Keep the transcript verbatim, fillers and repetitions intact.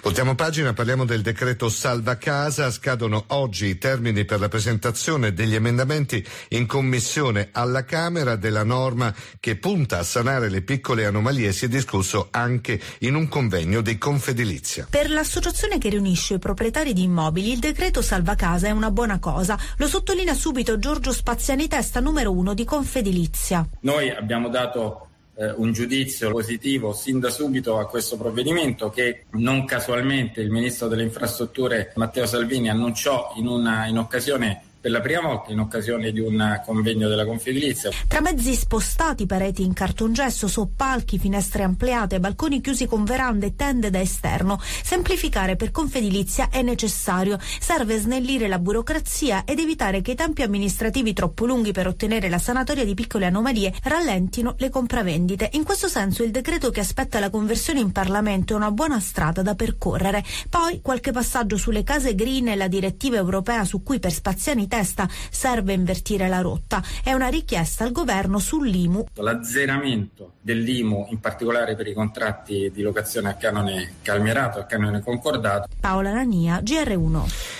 Voltiamo pagina, parliamo del decreto Salva Casa. Scadono oggi i termini per la presentazione degli emendamenti in commissione alla Camera della norma che punta a sanare le piccole anomalie. Si è discusso anche in un convegno di Confedilizia. Per l'associazione che riunisce i proprietari di immobili, il decreto Salva Casa è una buona cosa. Lo sottolinea subito Giorgio Spaziani, testa numero uno di Confedilizia. Noi abbiamo dato un giudizio positivo sin da subito a questo provvedimento che non casualmente il ministro delle infrastrutture Matteo Salvini annunciò in una in occasione per la prima volta in occasione di un convegno della Confedilizia. Tra mezzi spostati, pareti in cartongesso, soppalchi, finestre ampliate, balconi chiusi con verande e tende da esterno. Semplificare per Confedilizia è necessario. Serve snellire la burocrazia ed evitare che i tempi amministrativi troppo lunghi per ottenere la sanatoria di piccole anomalie rallentino le compravendite. In questo senso il decreto che aspetta la conversione in Parlamento è una buona strada da percorrere. Poi qualche passaggio sulle case green e la direttiva europea su cui per Spaziani testa serve invertire la rotta. È una richiesta al governo sull'I M U. L'azzeramento dell'I M U, in particolare per i contratti di locazione a canone calmierato, a canone concordato. Paola Nania, G R uno.